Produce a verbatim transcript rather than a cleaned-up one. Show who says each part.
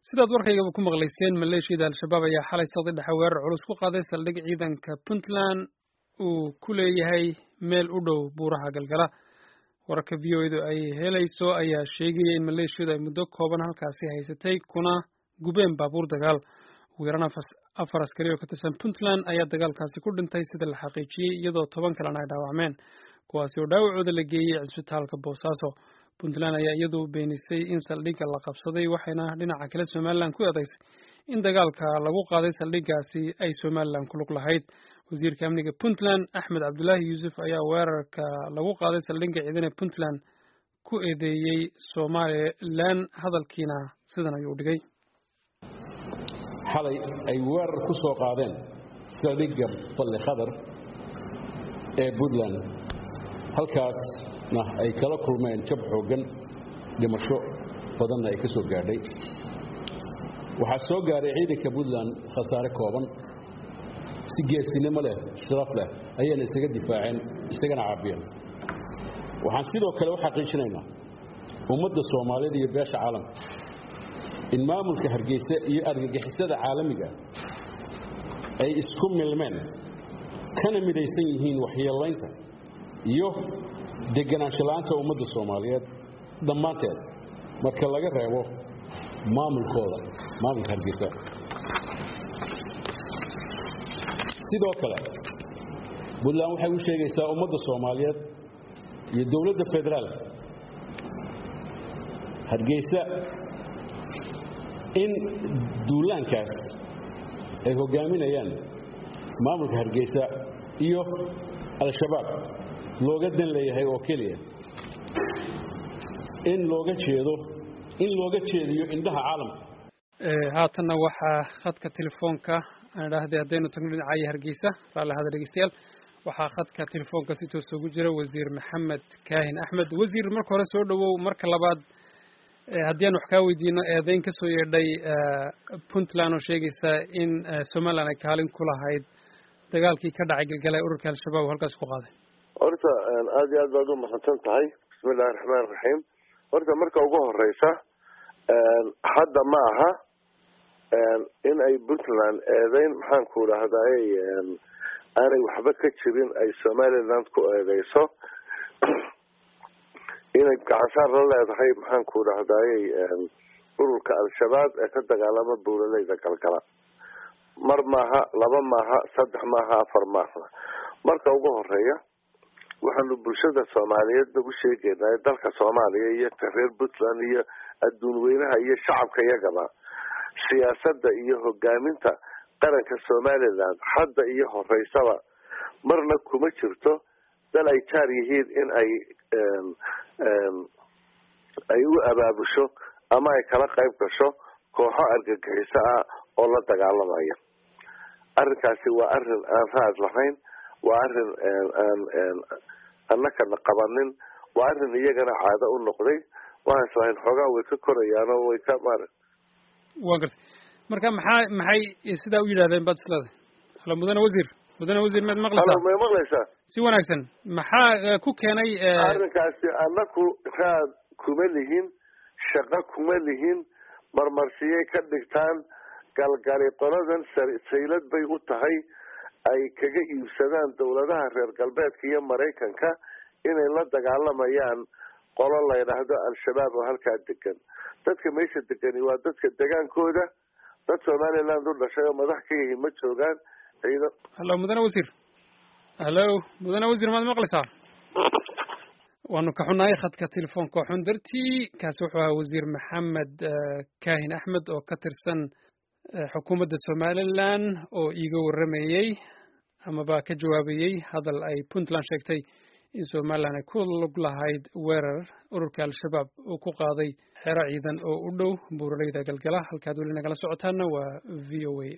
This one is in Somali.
Speaker 1: sidaad warkaygaba ku maqlayseen maleeshiyada al-shabaab ayaa xalay saqdi dhexe weerar culus ku qaaday saldhig ciidanka puntland uu ku leeyahay meel u dhow buuraha galgala wararka v o edu ay helayso ayaa sheegaya in maleeshiyadu ay muddo kooban halkaasi haysatay kuna gubeen baabuur dagaal ugu yaraan afar askari oo ka tirsan puntland ayaa dagaalkaasi ku dhintay sida la xaqiijiyey iyadoo toban kalena ay dhaawacmeen kuwaasi oo dhaawacooda la geeyey cisbitaalka boosaaso puntland ayaa iyadu beenisay in saldhigga la qabsaday waxayna dhinaca kale somalilan ku eedaysay in dagaalka lagu qaaday saldhiggaasi ay somalilan ku lug lahayd wasiirka amniga puntland axmed cabdulaahi yuusuf ayaa weerarka lagu qaaday saldhigga ciidan ee puntland ku eedeeyey somalilan hadalkiina sidan ayuu dhigay
Speaker 2: xalay ay weerar ku soo qaadeen saldhigga balle khadar ee puntland halkaasna ay kala kulmeen jab xooggan dhimasho badanna ay ka soo gaadhay waxaa soo gaaray ciidanka puntland khasaare kooban si geesinimo leh sharaf leh ayayna isaga difaaceen isagana caabiyeen waxaan sidoo kale u xaqiijinaynaa ummadda soomaaliyeed iyo beesha caalamka in maamulka hargeysa iyo argagixisada caalamiga ay isku milmeen kana midaysan yihiin waxyeelaynta iyo deganaansho la'aanta ummadda soomaaliyeed dhammaanteed marka laga reebo maamulkooda maamulka hargeysa sidoo kale puntland waxay u sheegaysaa ummadda soomaaliyeed iyo dowladda federaalka hargeysa in duulaankaas ay hogaaminayaan maamulka hargeysa iyo al-shabaab looga dan leeyahay oo keliya in looga jeedo in looga jeediyo indhaha caalamka
Speaker 1: haatanna waxaa khadka telefoonka aan idhaahday haddaynu tagno dhinacaya hargeysa raalli hada dhegeystayaal waxaa khadka telefoonka si toos ugu jira wasiir maxamed kaahin axmed wasiir marka hore soo dhawow marka labaad haddii aan wax kaa weydiino eedayn ka soo yeedhay puntland oo sheegaysa in somaliland ay kaalin ku lahayd dagaalkii ka dhacay galgalay ururka al-shabaab oo halkaas ku qaaday
Speaker 3: horta aad iyo aad baad u mahadsan tahay bismillahi raxmaan raxiim horta marka ugu horeysa hadda ma aha in ay puntland eedeyn maxaan ku idhaahdaay aanay waxba ka jirin ay somaliland ku eedeyso inay gacansaar la leedahay maxaan ku idhaahdaay ururka al-shabaab ee ka dagaalama buulaleyda galgala mar maaha laba maaha saddex maaha afar maaha marka ugu horeeya waxaanu bulshada soomaaliyeed nagu sheegaynaa dalka soomaaliya iyo ka reer puntland iyo adduun weynaha iyo shacabka iyagaba siyaasadda iyo hogaaminta qaranka somaliland hadda iyo horeysaba marna kuma jirto dal ay jaar yihiin in ay ay u abaabusho ama ay kala qayb gasho kooxo argagixiso ah oo la dagaalamaya arrinkaasi waa arrin aan raad lahayn waa arrin aan annakana qabanin waa arrin iyagana caado u noqday waxaan islahayn xoogaa way ka korayaan oo way ka maara
Speaker 1: waa gartay marka maxaa maxay sidaa u yidhahdeen baad islada halo mudane wasiir mudane wasiir maad maqlaysaa
Speaker 3: may maqlaysaa
Speaker 1: si wanaagsan maxaa ku keenay
Speaker 3: arrinkaasi annaku raad kuma lihin shaqo kuma lihin marmarsiyay ka dhigtaan galgali qoladan saylad bay u tahay ay kaga iibsadaan dawladaha reer galbeedka iyo maraykanka inay la dagaalamayaan qolo la yidhaahdo al-shabaab oo halkaa degan dadka meesha degani waa dadka degaankooda dad somaliland u dhashay oo madax ka yihiin ma joogaan ciidan
Speaker 1: hallo mudane wasiir hallo mudane wasiir maad maqlaysaa waanu ka xunahay khadka telefoonka xun dartii kaasi wuxuu ahaa wasiir maxamed kaahin axmed oo ka tirsan xukuumadda somaliland oo iiga warramayey amaba ka jawaabayey hadal ay puntland sheegtay in somaliland ay ku lug lahayd weerar ururka al-shabaab uu ku qaaday xero ciidan oo u dhow buuraleyda galgala halkaad weli nagala socotaana waa v o a